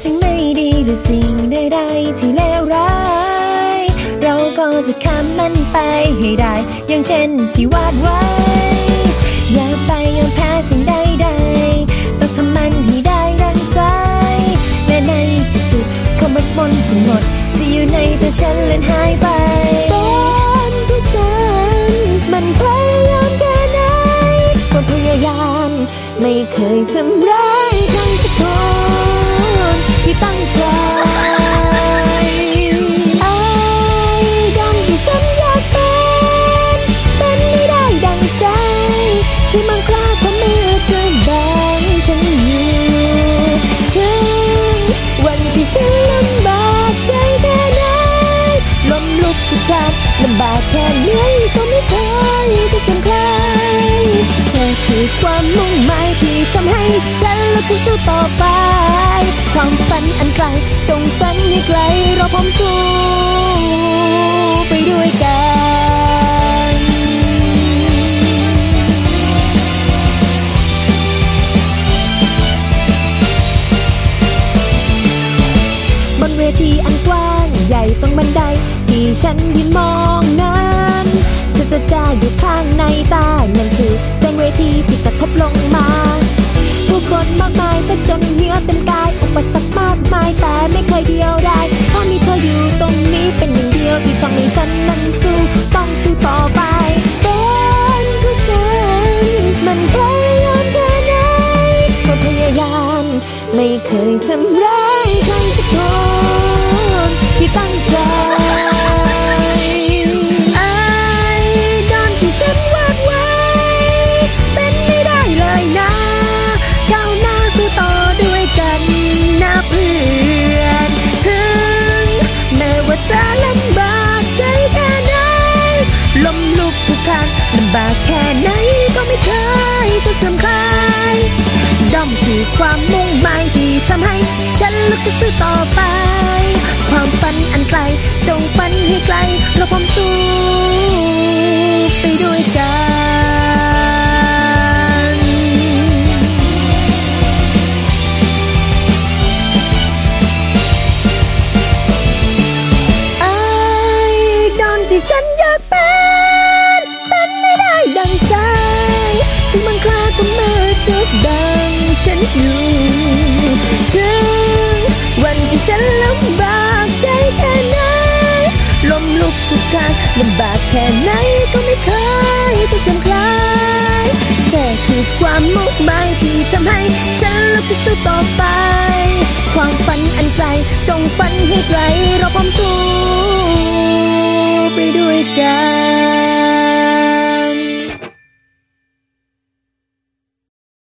สิ่งไม่ดีหรือสิ่งใดๆที่เลวร้ายเราก็จะข้ามมันไปให้ได้อย่างเช่นที่วาดไว้อย่าไปยอมแพ้สิ่งใดๆต้องทำมันให้ได้ดังใจแม้ในที่สุดความมืดมนจะหมดที่อยู่ในตัวฉันเลือนหายไปตอนที่ฉันมันพยายามแค่ไหนความพยายามไม่เคยทำร้ายใครสักคนที่ตั้งใจไอ้ดำที่ฉันอยากเป็นไม่ได้ดังใจที่มันคลาดความมือจะแบ่งฉันอยู่ถึงวันที่ฉันลำบากใจแค่ไหนล้มลุกคลุกคลานลำบากแค่ไหนก็ไม่เคยจะสำคัญเธอคือความมุ่งหมายที่ทำให้ฉันลุกขึ้นสู้ต่อไปความฝันอันไกลจงฝันให้ไกลเราพร้อมสู้ไปด้วยกันบนเวทีอันกว้างใหญ่ตรงบันไดที่ฉันยืนมองนั้นจะอยู่ข้างในตานั่นคือแสงเวทีที่กระทบลงมาผู้คนมากมายซะจนเหงื่อเต็มกายอุปสรรคมากมายแต่ไม่เคยเดียวดายเพราะมีเธออยู่ตรงนี้เป็นหนึ่งเดียวที่ทำให้ฉันนั้นสู้ต้องสู้ต่อไปเป็นผู้ฉันมันพยายามแค่ไหนก็พยายามไม่เคยทำร้ายใครสักคนที่ตั้งใจฉันวาดไว้เป็นไม่ได้เลยนะก้าวหน้าสู้ต่อด้วยกันนะเพื่อนถึงแม้ว่าจะลำบากใจแค่ไหนล้มลุกคลุกคลานลำบากแค่ไหนก็ไม่เคยจะสำคัญด้อมคือความมุ่งหมายที่ทำให้ฉันลุกขึ้นสู้ต่อไปความฝันอันไกลจงฝันให้ไกลเราพร้อมสู้ไปด้วยกันไอ้ดอนที่ฉันอยากเป็นไม่ได้ดังใจถึงมันคลาดก็มือจุกดังฉันอยู่ถึงวันที่ฉันลำบากใจแค่ไหนล้มลุกคลุกคลานลำบากแค่ไหนก็ไม่เคยจะจำคลายเธอคือความมุ่งหมายที่ทำให้ฉันลุกขึ้นสู้ต่อไปความฝันอันไกลจงฝันให้ไกลเราพร้อมสู้ไปด้วยกัน